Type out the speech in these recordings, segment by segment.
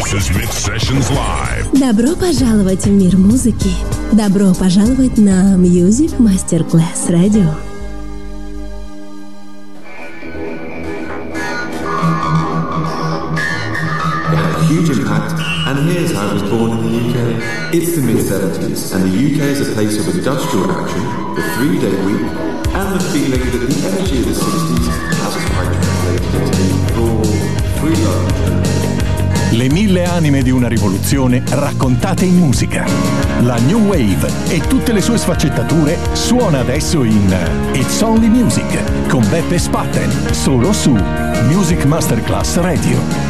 is Mix Sessions Live. Добро пожаловать в мир музыки. Добро пожаловать на Music Masterclass Radio. Huge impact, and here's how it was born in the UK. It's the mid-70s, and the UK is a place of industrial action, the 3-day week, and the feeling that the energy of the 60s has quite translated into full free love. Le 1000 anime di una rivoluzione raccontate in musica. La New Wave e tutte le sue sfaccettature suona adesso in It's Only Music con Beppe Spatten, solo su Music Masterclass Radio.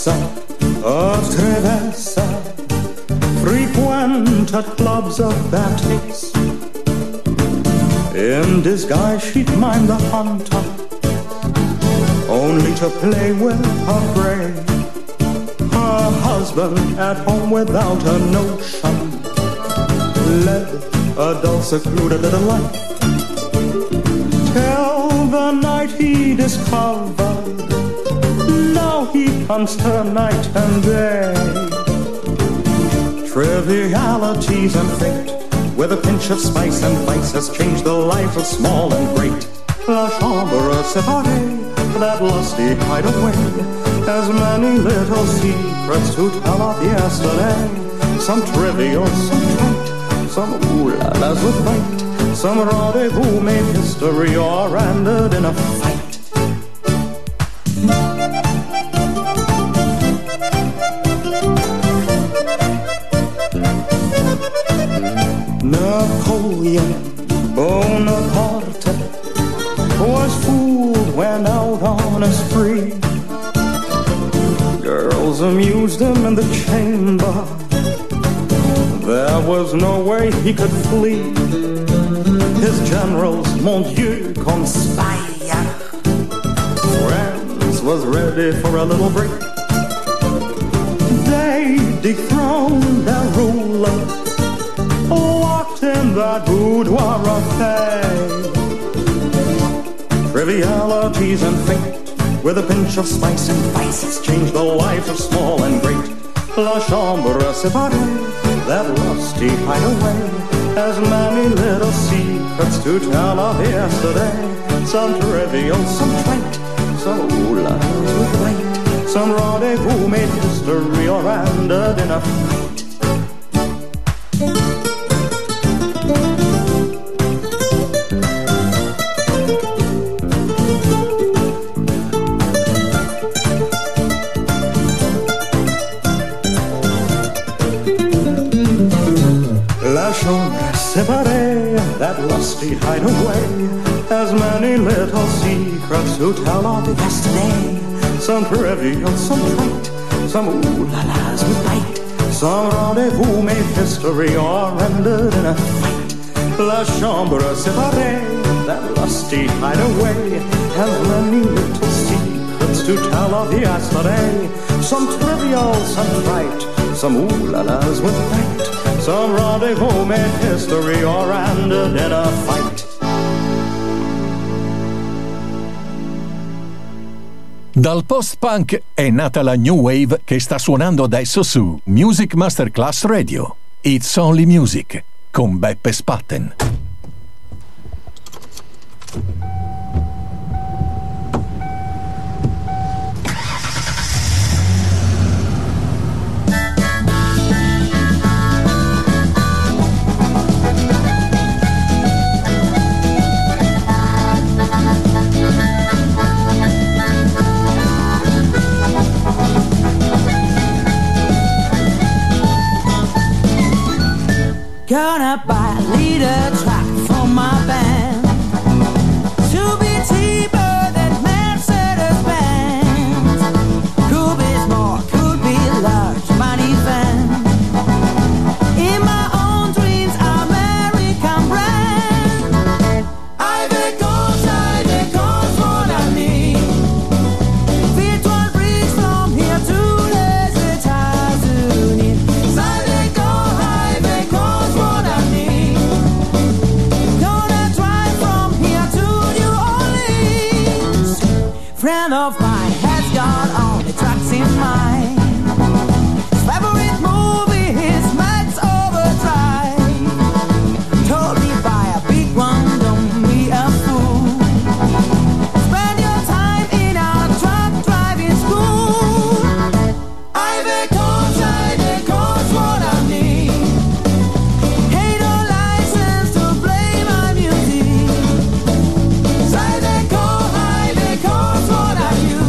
Teresa of Trevesa frequented clubs of bad taste. In disguise she'd mime the hunter, only to play with her prey. Her husband at home without a notion led a dull, secluded little life, till the night he discovered now he hunts her night and day. Trivialities and fate, with a pinch of spice and vice, has changed the life of small and great. La chambre séparée, that lusty hideaway, has many little secrets to tell of yesterday. Some trivial, some trite, some ooh-la-las with bite, some rendezvous made history or ended in a fight. Napoleon Bonaparte was fooled when out on a spree. Girls amused him in the chamber, there was no way he could flee. His generals, mon Dieu, conspire. France was ready for a little break. They dethroned their ruler, walked in that boudoir of fate. Trivialities and fate, with a pinch of spice and vice, has changed the life of small and great. La chambre séparée, that lusty hideaway, has many little secrets to tell of yesterday. Some trivial, some trite, some ooh-la-las with light, some rendezvous made history or ended in a fight. Séparée, that lusty hideaway, has many little secrets to tell of yesterday. Some trivial, some trite, some ooh-la-las with light, some rendezvous made history or ended in a fight. La chambre séparée, that lusty hideaway, has many little secrets to tell of yesterday. Some trivial, some trite, some ooh-la-las with light, some rendezvous made history or ended in a fight. Dal post-punk è nata la New Wave che sta suonando adesso su Music Masterclass Radio. It's Only Music con Beppe Spatten. Gonna buy a leader track for my band to be cheaper than Mercedes-Benz. Could be small, could be large, money van. In my own dreams, American brand. Ivory Coast what I need. Virtual bridge from here to les États-Unis. Friend of mine has got all the tracks in mind. His favorite movie is Max Overdrive. Told me buy a big one, don't be a fool. Spend your time in our truck driving school. Ivory Coast what I need. Ain't no license to play my music. Ivory Coast what I use.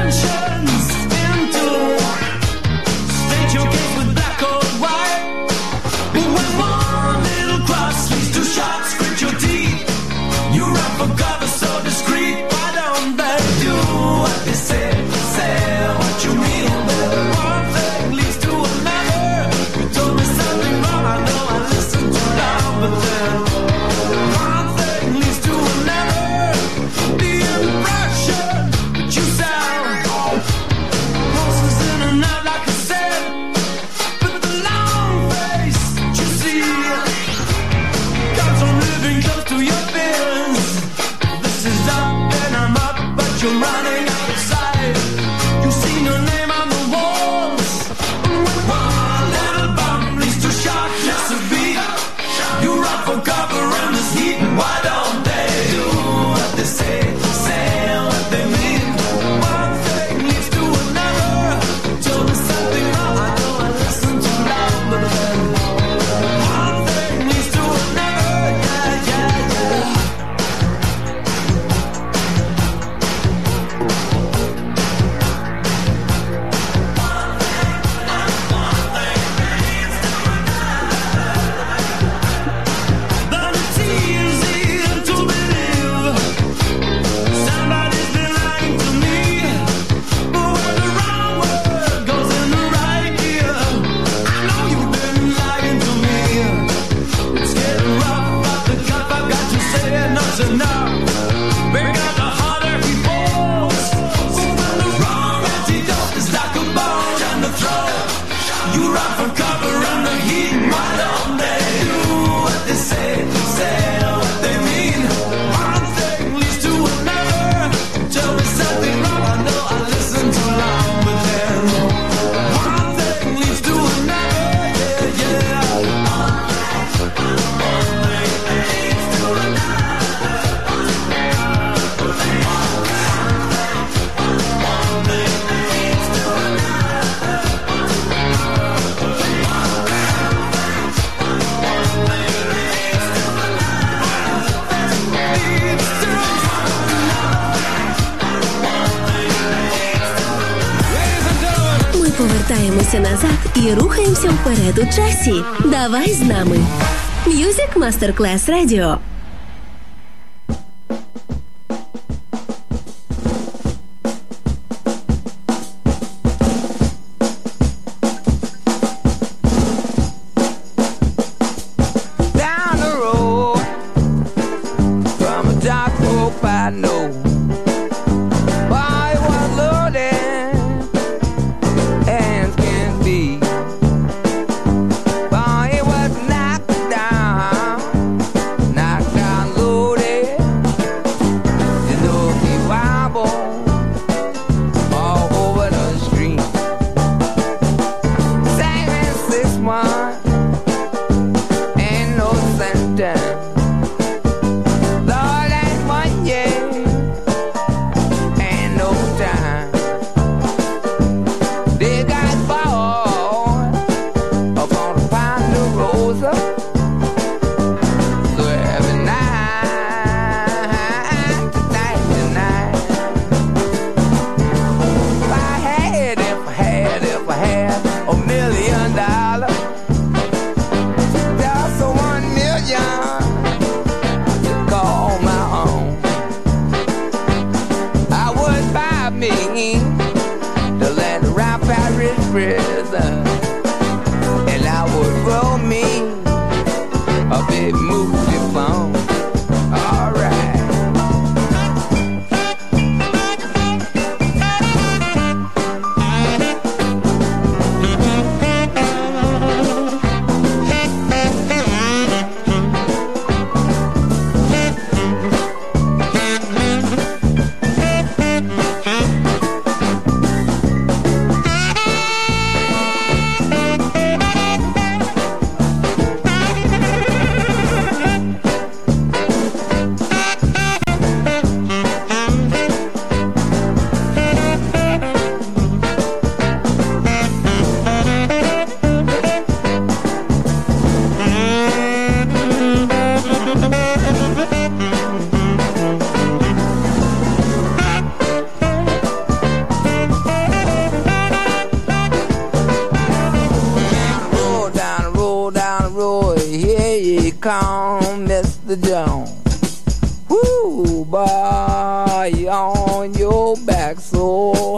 повертаємося назад і рухаємося вперед у часі. Давай з нами. Music Masterclass Radio.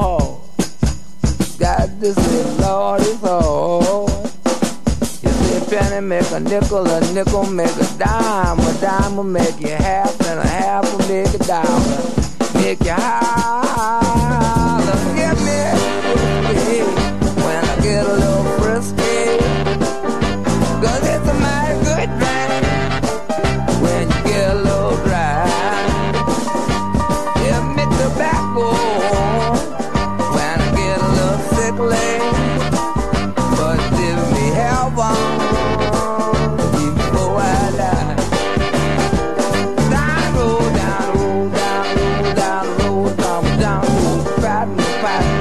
hard. Got to say, Lord, it's hard. You say a penny make a nickel make a dime will make you half, and a half will make a dollar. Make you holler, give me whiskey when I get a little frisky. 'Cause it's a mighty good drink when you get a little dry. Give me tobacco when I get a little sickly. But give me heaven before I die. Down the road, down the road, down the road, down the road, down the road, riding the fire.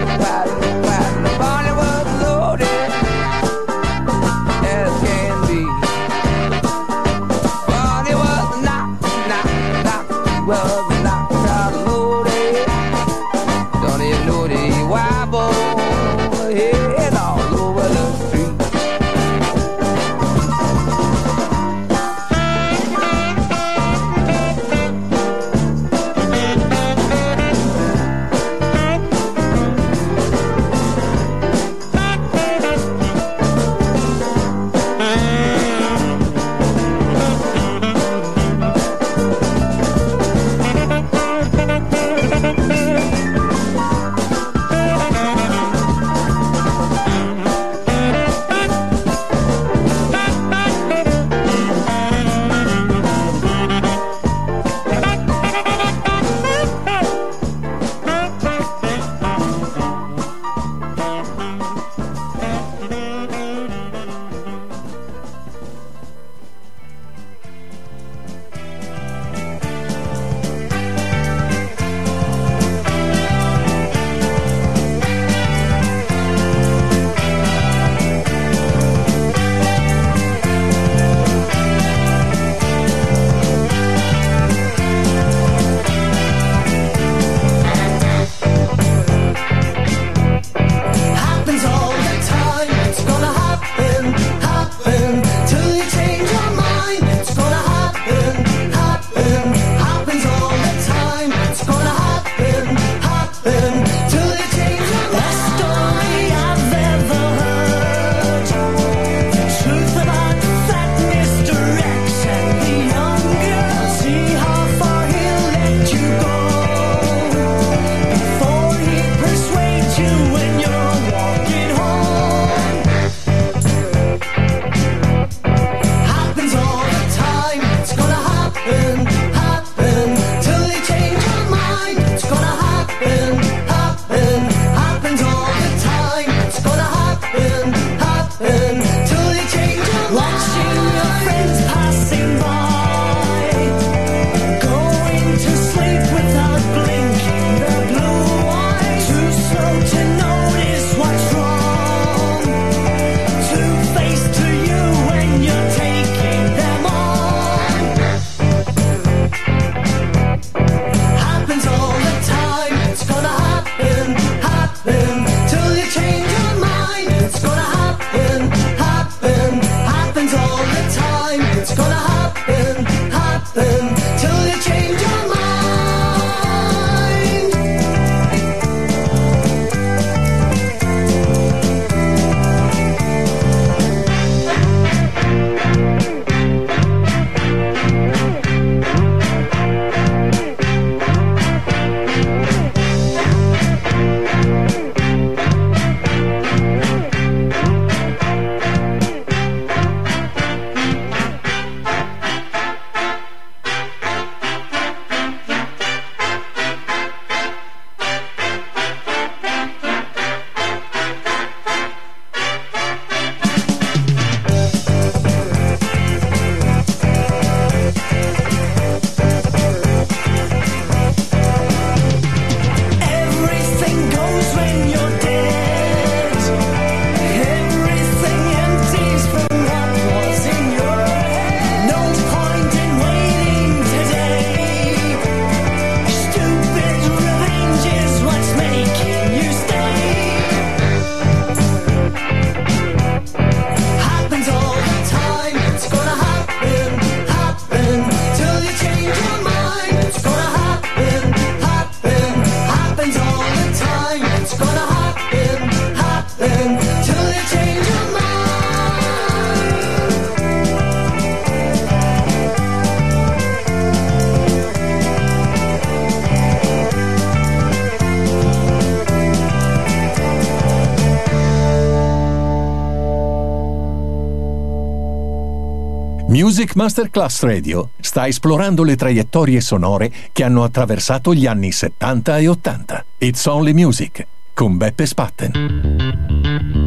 Music Masterclass Radio sta esplorando le traiettorie sonore che hanno attraversato gli anni 70 e 80. It's Only Music con Beppe Spatten.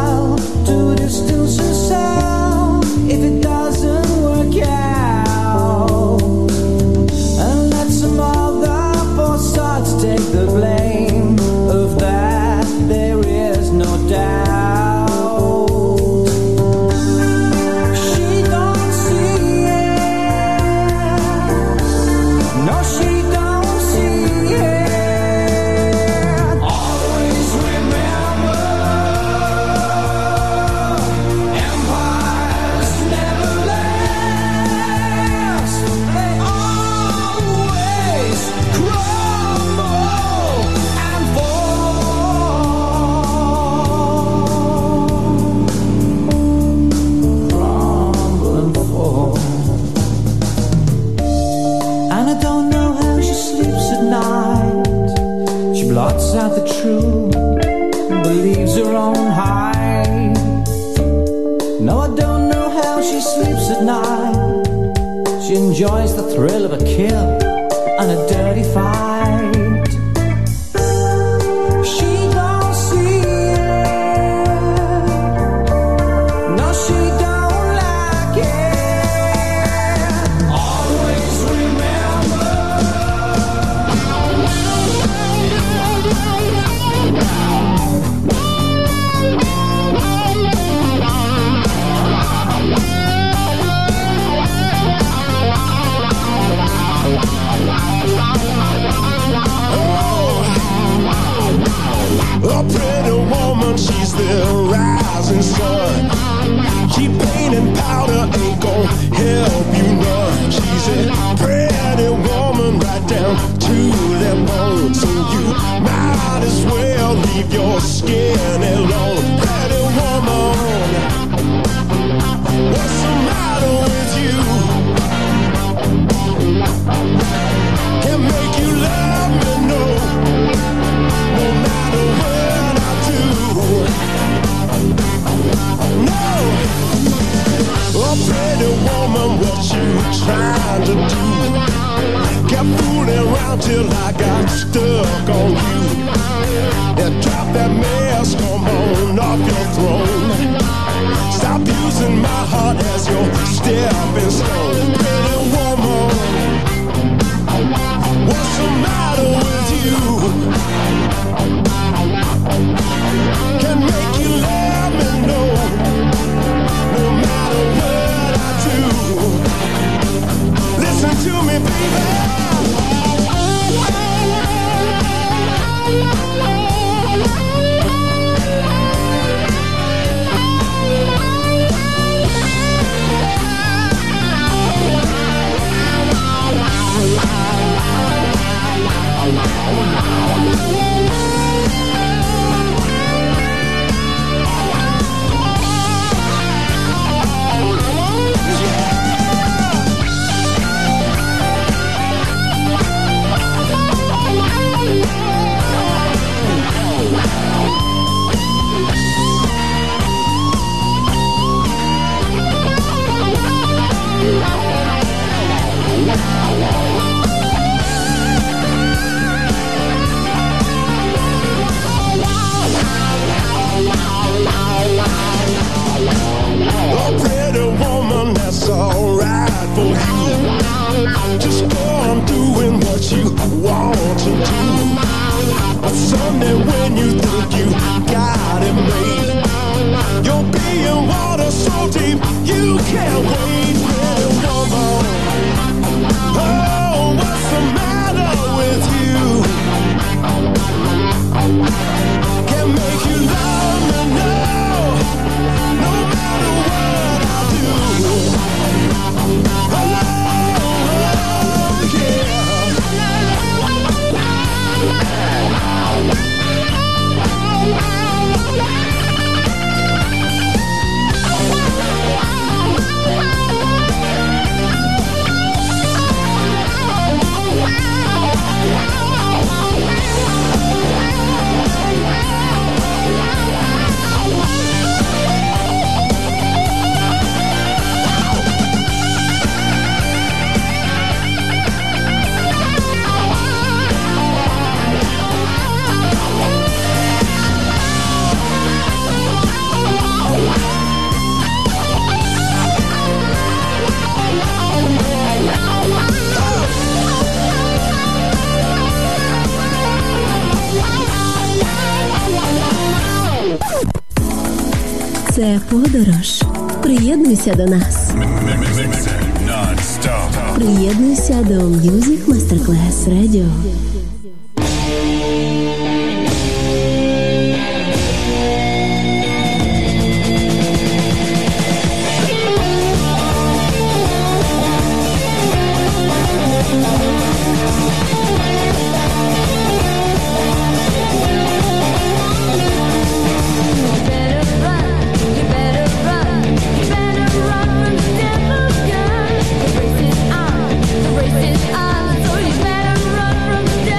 If it doesn't work out true, believes her own high. No, I don't know how she sleeps at night. She enjoys the thrill of a kill and a dirty fight. She don't see it. No, she don't like it. Always remember. A pretty woman, she's the rising sun. Keep painting powder ain't gon' help you none. She's a pretty woman right down to the bone. So you might as well leave your skin alone. Pretty woman, what's the matter with you? Can make you love me, no. No matter what I do, no. Oh, pretty woman, what you trying to do? Kept fooling around till I got stuck on you. Yeah, drop that mask, come on off your throne. Stop using my heart as your stepping stone. Pretty woman, what's the matter with you? Can make you let me know. No matter what I do. Listen to me, baby. Alright for you. Just go on doing what you want to do. But someday when you think you got it made, you're being water so deep you can't wait. Pretty woman, oh, what's the matter with you? Can make you love me now, no matter what I do. Це подорож. Приєднуйся до нас. Приєднуйся до Music Masterclass Radio. Race is on, so you better run from the devil.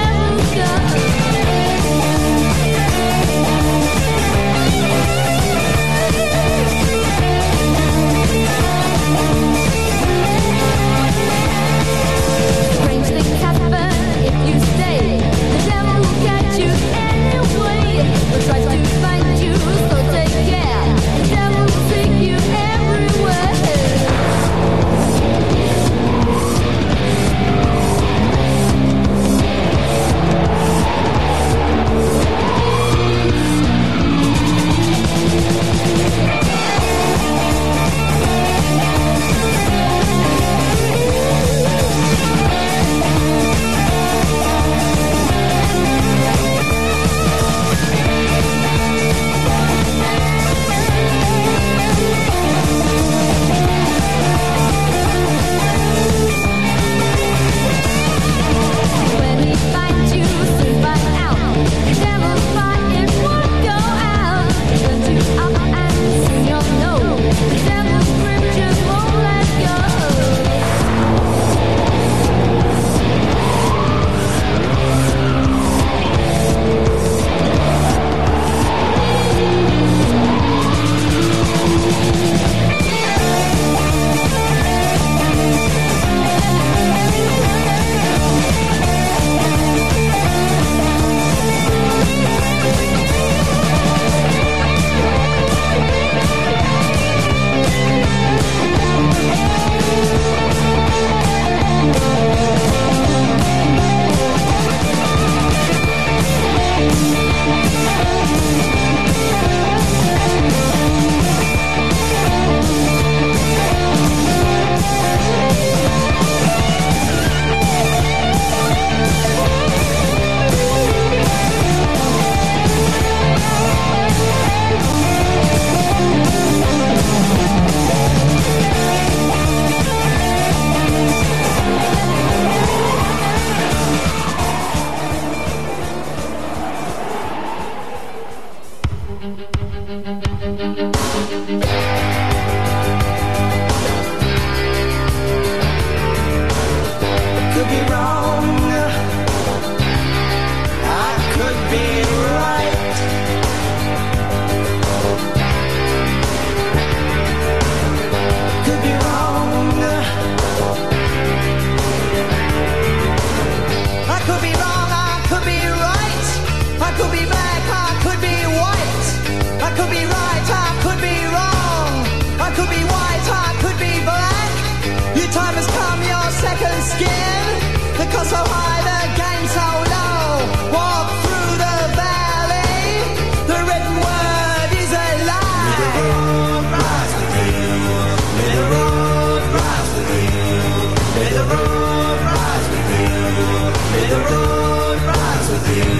skin. Because so high, the game so low. Walk through the valley. The written word is a lie. May the road rise with you. May the road rise with you. May the road rise with you. May the road rise with you.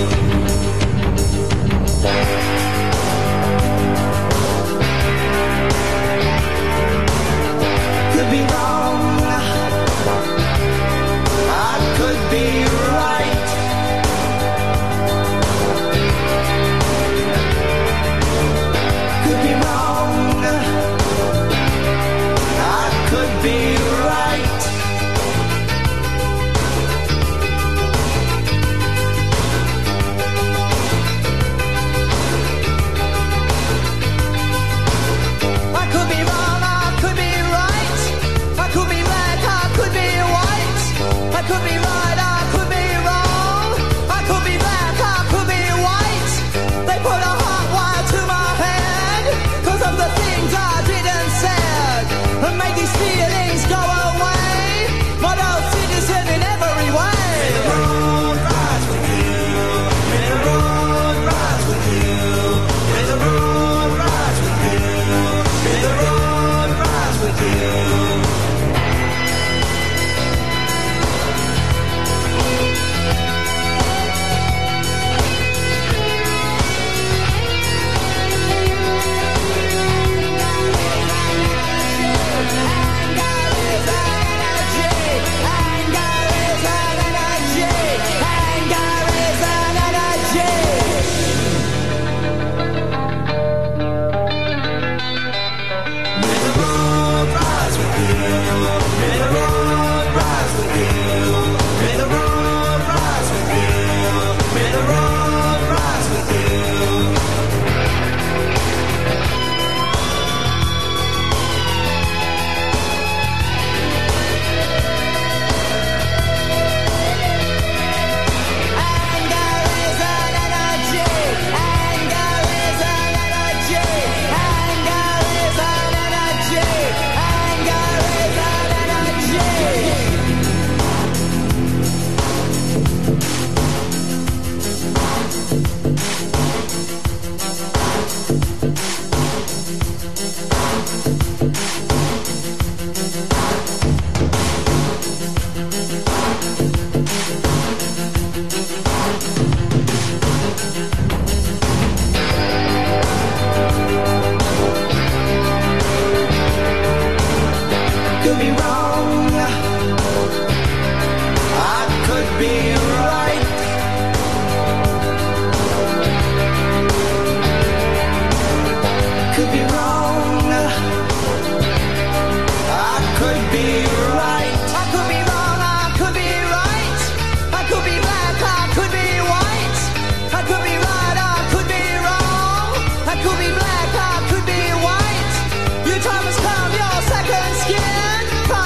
Could be wrong, I could be right. Could be wrong, I could be right. I could be wrong, I could be right. I could be black, I could be white. I could be right, I could be wrong. I could be black, I could be white. They put a hot wire to my head 'cause of the things I didn't said, and made these feelings go away. Model citizen in every way. May the road rise with you. May the road rise with you. May the road rise with you. May the road rise with you. Could be wrong, I could be right. Could be wrong, I could be right. I could be wrong, I could be right. I could be black, I could be white. I could be right, I could be wrong. I could be black, I could be white. Your time has come, your second skin.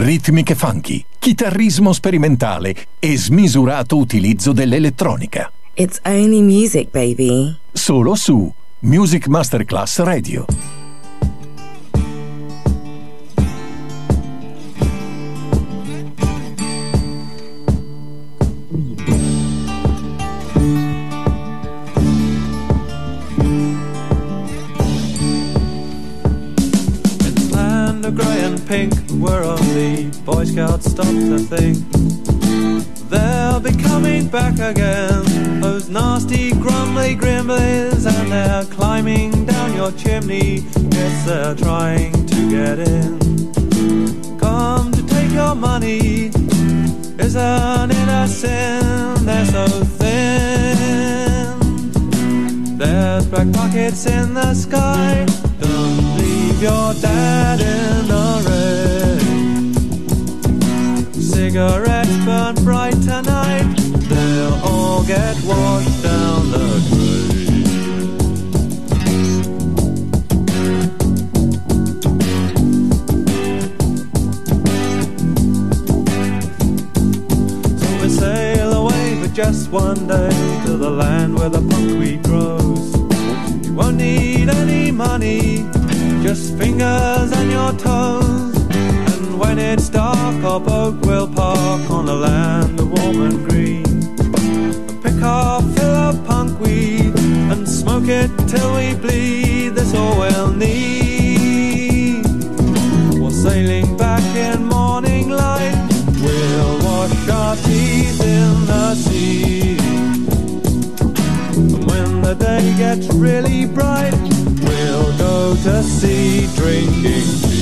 ritmiche funky, chitarrismo sperimentale e smisurato utilizzo dell'elettronica. It's only music, baby. Solo su Music Masterclass Radio. Grey and pink, where only Boy Scouts stop to think they'll be coming back again, those nasty grumbly grimblies, and they're climbing down your chimney. Yes, they're trying to get in. Come to take your money, isn't it a sin? They're so thin. There's black pockets in the sky. Don't leave your dad in the rain. Cigarettes burn bright tonight. They'll all get washed down the drain. So we sail away for just one day to the land where the buckwheat grows. You won't need any money, just fingers and your toes. And when it's dark, our boat will park on a land of warm and green. And pick our fill of punkweed and smoke it till we bleed. That's all we'll need. While sailing back in morning light, we'll wash our teeth in the sea. And when the day gets really bright, we'll go to sea drinking tea.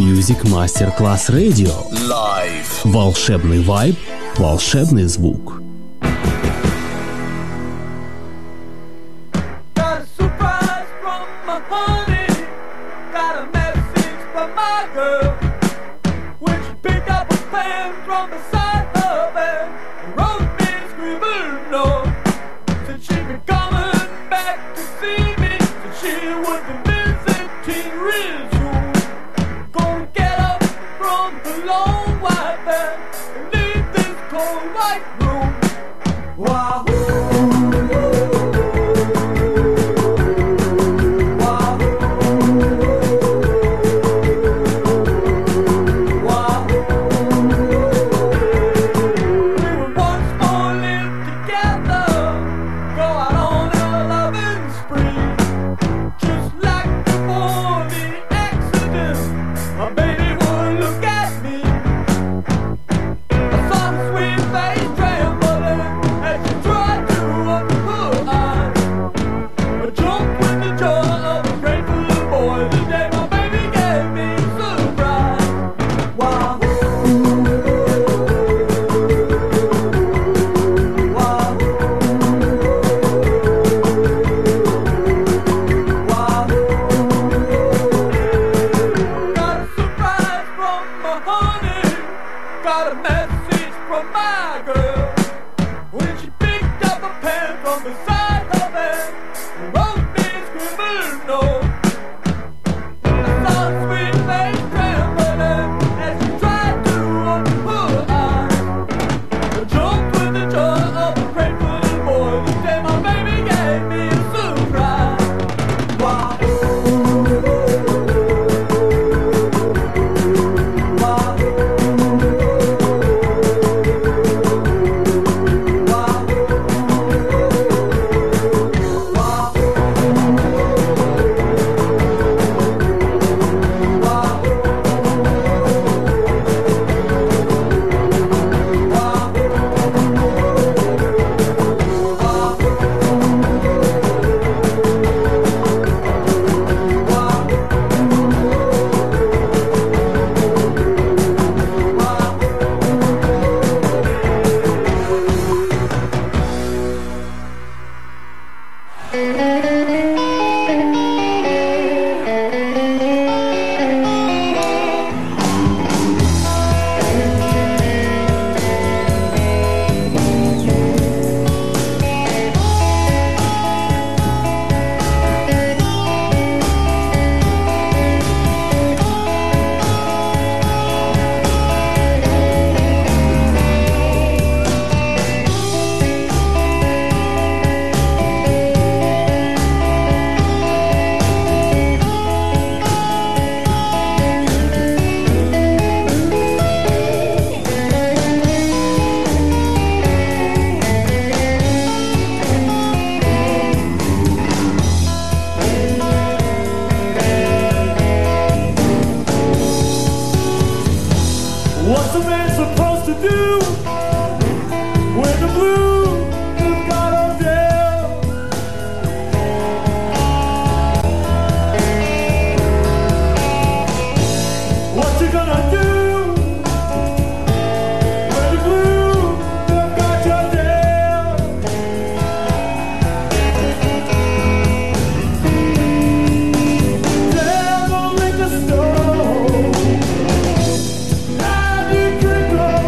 Music Masterclass Radio. Live. Волшебный вайб, волшебный звук. Drink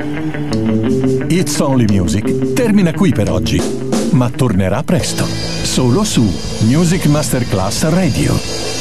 It's Only Music termina qui per oggi, ma tornerà presto, solo su Music Masterclass Radio.